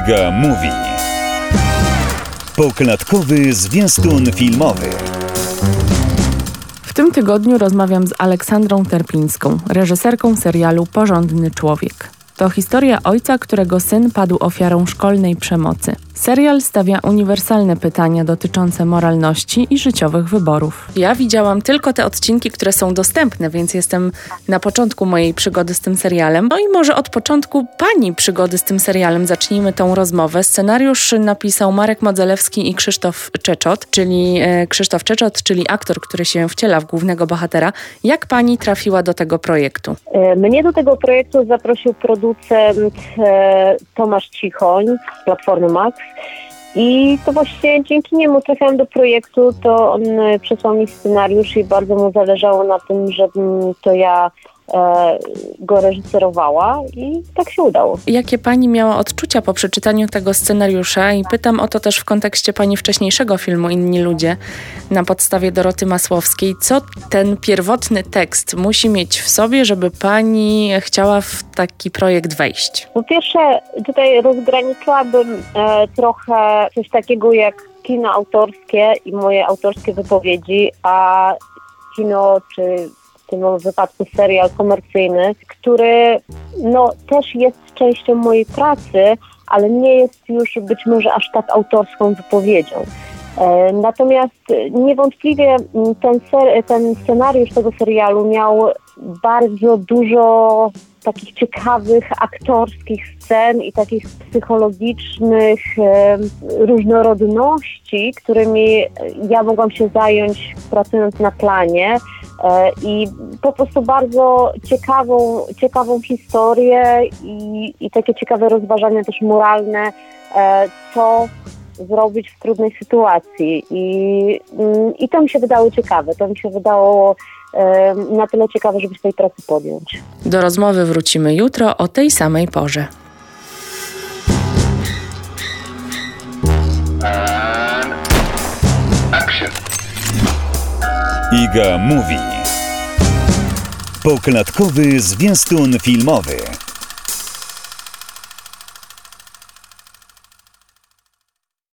Iga Mówi. Poklatkowy zwiastun filmowy. W tym tygodniu rozmawiam z Aleksandrą Terpińską, reżyserką serialu Porządny człowiek. To historia ojca, którego syn padł ofiarą szkolnej przemocy. Serial stawia uniwersalne pytania dotyczące moralności i życiowych wyborów. Ja widziałam tylko te odcinki, które są dostępne, więc jestem na początku mojej przygody z tym serialem. No i może od początku pani przygody z tym serialem zacznijmy tą rozmowę. Scenariusz napisał Marek Modzelewski i Krzysztof Czeczot, czyli aktor, który się wciela w głównego bohatera. Jak pani trafiła do tego projektu? Mnie do tego projektu zaprosił producent Tomasz Cichoń z Platformy Max. I to właśnie dzięki niemu trafiłam do projektu, to on przesłał mi scenariusz i bardzo mu zależało na tym, żebym to ja go reżyserowała i tak się udało. Jakie pani miała odczucia po przeczytaniu tego scenariusza? I pytam o to też w kontekście pani wcześniejszego filmu Inni ludzie na podstawie Doroty Masłowskiej. Co ten pierwotny tekst musi mieć w sobie, żeby pani chciała w taki projekt wejść? Po pierwsze, tutaj rozgraniczyłabym trochę coś takiego jak kino autorskie i moje autorskie wypowiedzi, a kino czy w tym wypadku serial komercyjny, który też jest częścią mojej pracy, ale nie jest już być może aż tak autorską wypowiedzią. Natomiast niewątpliwie ten scenariusz tego serialu miał bardzo dużo takich ciekawych aktorskich scen i takich psychologicznych różnorodności, którymi ja mogłam się zająć pracując na planie i po prostu bardzo ciekawą historię i takie ciekawe rozważania też moralne, co zrobić w trudnej sytuacji i to mi się wydało ciekawe, to mi się wydało na tyle ciekawe, żeby się tej pracy podjąć. Do rozmowy wrócimy jutro o tej samej porze. Iga Mówi. Poklatkowy zwiastun filmowy.